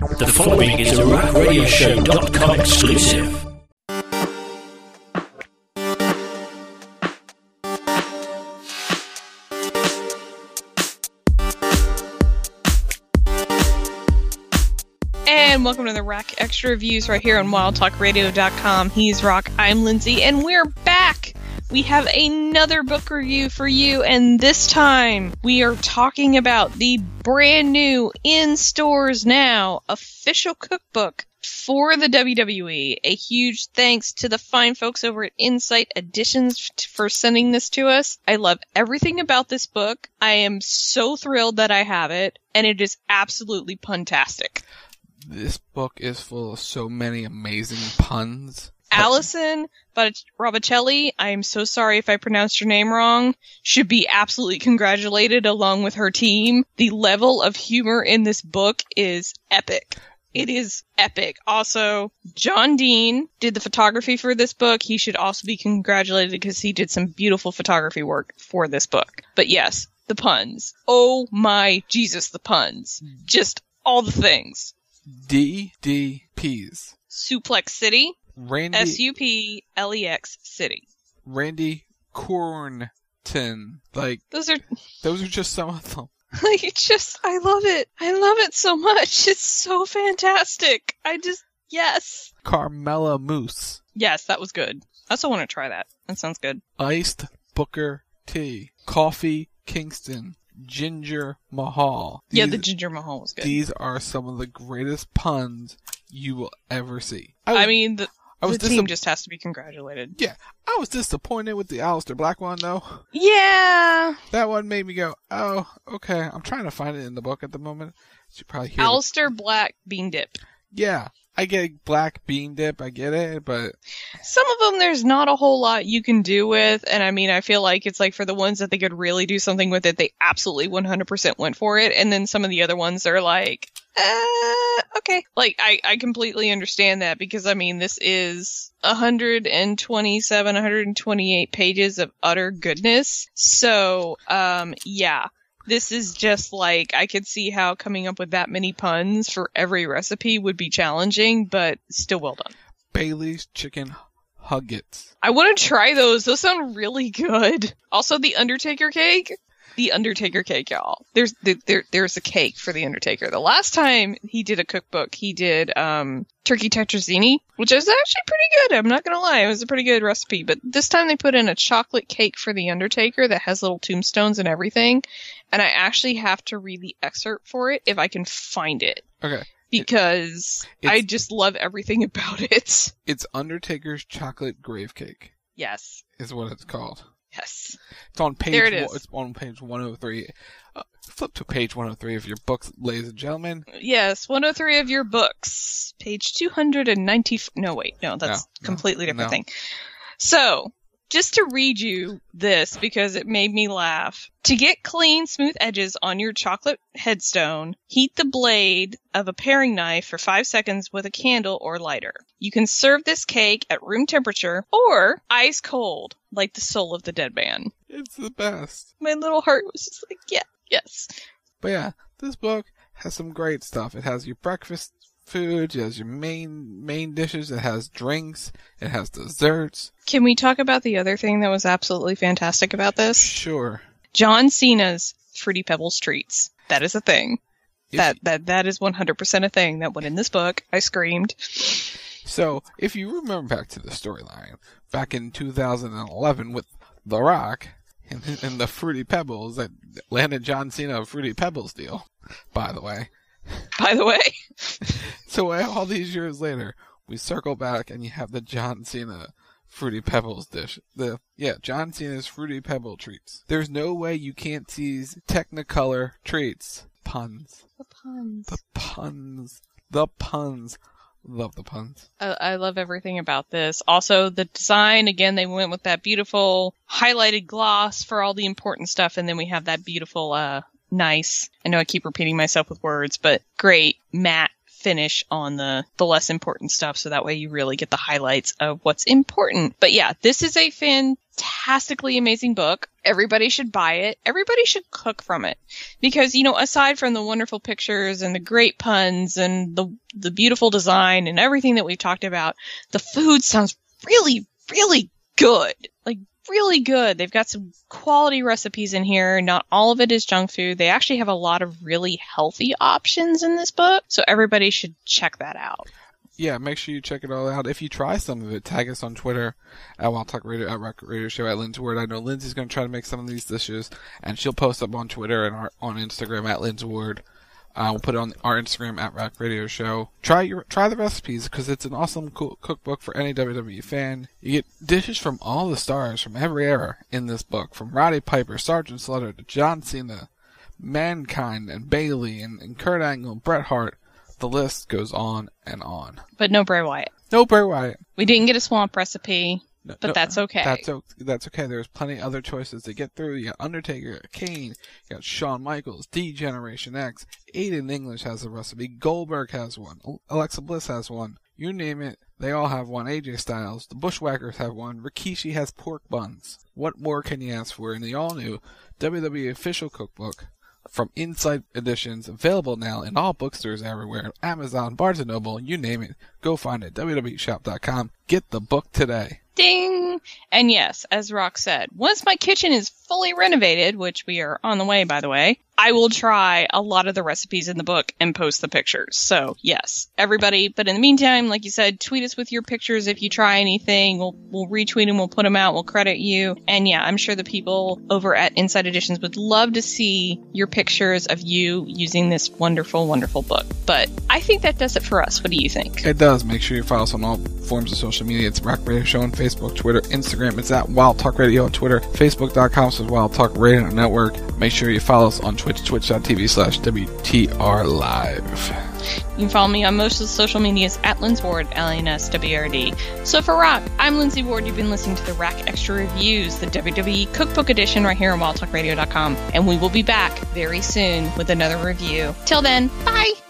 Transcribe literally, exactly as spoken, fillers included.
The following is a rock radio show dot com exclusive. And welcome to the Rock Extra Reviews right here on wild talk radio dot com. He's Rock, I'm Lindsay, and we're back! We have another book review for you, and this time we are talking about the brand new, in stores now, official cookbook for the W W E. A huge thanks to the fine folks over at Insight Editions for sending this to us. I love everything about this book. I am so thrilled that I have it, and it is absolutely puntastic. This book is full of so many amazing puns. Allison Robicelli, I am so sorry if I pronounced your name wrong, should be absolutely congratulated along with her team. The level of humor in this book is epic. It is epic. Also, John Dean did the photography for this book. He should also be congratulated because he did some beautiful photography work for this book. But yes, the puns. Oh my Jesus, the puns. Just all the things. D D Ps. Suplex City. Randy. S U P L E X City. Randy Cornton. Like, Those are... Those are just some of them. Like, it's just, I love it. I love it so much. It's so fantastic. I just, yes. Carmella Moose. Yes, that was good. I also want to try that. That sounds good. Iced Booker T. Coffee Kingston. Ginger Mahal. These, yeah, the Ginger Mahal was good. These are some of the greatest puns you will ever see. I, was, I mean, the, I was the team just has to be congratulated. Yeah, I was disappointed with the Aleister Black one, though. Yeah. That one made me go, oh, okay. I'm trying to find it in the book at the moment. You probably hear Aleister it. Black Bean Dip. Yeah. I get black bean dip, I get it, but... Some of them there's not a whole lot you can do with, and I mean, I feel like it's like for the ones that they could really do something with it, they absolutely one hundred percent went for it, and then some of the other ones are like, uh, okay. Like, I, I completely understand that, because I mean, this is one hundred twenty-seven, one hundred twenty-eight pages of utter goodness, so, um, yeah. This is just like, I could see how coming up with that many puns for every recipe would be challenging, but still well done. Bailey's Chicken Huggets. I want to try those. Those sound really good. Also, the Undertaker cake. The Undertaker cake, y'all. There's there, there's a cake for the Undertaker. The last time he did a cookbook, he did um, turkey tetrazzini, which is actually pretty good. I'm not gonna lie, it was a pretty good recipe. But this time they put in a chocolate cake for the Undertaker that has little tombstones and everything. And I actually have to read the excerpt for it if I can find it. Okay. Because it's, I just love everything about it. It's Undertaker's Chocolate Grave Cake. Yes. Is what it's called. Yes. It's on page. There it is. It's on page one oh three. Uh, flip to page one oh three of your books, ladies and gentlemen. Yes, one oh three of your books, page two hundred ninety. No, wait, no, that's no, completely no, different no. thing. So, just to read you this because it made me laugh. To get clean, smooth edges on your chocolate headstone, heat the blade of a paring knife for five seconds with a candle or lighter. You can serve this cake at room temperature or ice cold, like the soul of the dead man. It's the best. My little heart was just like, yeah, yes. But yeah, this book has some great stuff. It has your breakfast food, it has your main main dishes, it has drinks, it has desserts. Can we talk about the other thing that was absolutely fantastic about this? Sure. John Cena's Fruity Pebbles treats. That is a thing. If that that that is one hundred percent a thing that went in this book. I screamed. So, if you remember back to the storyline, back in two thousand eleven with The Rock and, and the Fruity Pebbles that landed John Cena a Fruity Pebbles deal, by the way. By the way. So all these years later, we circle back and you have the John Cena Fruity Pebbles dish. The yeah, John Cena's Fruity Pebble treats. There's no way you can't tease Technicolor treats. Puns. The puns. The puns. The puns. Love the puns. I, I love everything about this. Also, the design, again, they went with that beautiful highlighted gloss for all the important stuff, and then we have that beautiful, uh, nice, I know I keep repeating myself with words, but great matte finish on the, the less important stuff, so that way you really get the highlights of what's important. But yeah, this is a fan fantastically amazing book. Everybody should buy it. Everybody should cook from it. Because, you know, aside from the wonderful pictures and the great puns and the the beautiful design and everything that we've talked about, the food sounds really, really good. Like, really good. They've got some quality recipes in here. Not all of it is junk food. They actually have a lot of really healthy options in this book. So everybody should check that out. Yeah, make sure you check it all out. If you try some of it, tag us on Twitter at Wild Talk Radio, at Rock Radio Show, at Lynn's Word. I know Lindsay's going to try to make some of these dishes, and she'll post up on Twitter and our, on Instagram at Lynn's Word. Uh, we'll put it on our Instagram at Rock Radio Show. Try your try the recipes because it's an awesome cool cookbook for any W W E fan. You get dishes from all the stars from every era in this book, from Roddy Piper, Sergeant Slaughter, to John Cena, Mankind, and Bayley, and, and Kurt Angle, Bret Hart. The list goes on and on. But no Bray Wyatt. No Bray Wyatt. We didn't get a swamp recipe, no, but no, that's okay. That's, that's okay. There's plenty of other choices to get through. You got Undertaker, Kane, you got Shawn Michaels, D-Generation X, Aiden English has a recipe, Goldberg has one, Alexa Bliss has one. You name it, they all have one. A J Styles, the Bushwhackers have one, Rikishi has pork buns. What more can you ask for in the all-new W W E official cookbook? From Inside Editions, available now in all bookstores everywhere, Amazon, Barnes and Noble, you name it. Go find it, W W E shop dot com. Get the book today. Ding! And yes, as Rock said, once my kitchen is fully renovated, which we are on the way, by the way, I will try a lot of the recipes in the book and post the pictures. So, yes, everybody. But in the meantime, like you said, tweet us with your pictures if you try anything. We'll we'll retweet them, we'll put them out, we'll credit you. And yeah, I'm sure the people over at Inside Editions would love to see your pictures of you using this wonderful, wonderful book. But I think that does it for us. What do you think? It does. Make sure you follow us on all forms of social media. It's Rock Radio Show on Facebook, Twitter, Instagram. It's at Wild Talk Radio on Twitter, Facebook dot com slash Wild Talk Radio Network. Make sure you follow us on Twitch, twitch dot t v slash W T R Live. You can follow me on most of the social medias at Lynn's Ward, L N S W R D. So for Rock, I'm Lindsay Ward. You've been listening to the Rack Extra Reviews, the W W E Cookbook Edition right here on Wild Talk Radio dot com. And we will be back very soon with another review. Till then, bye!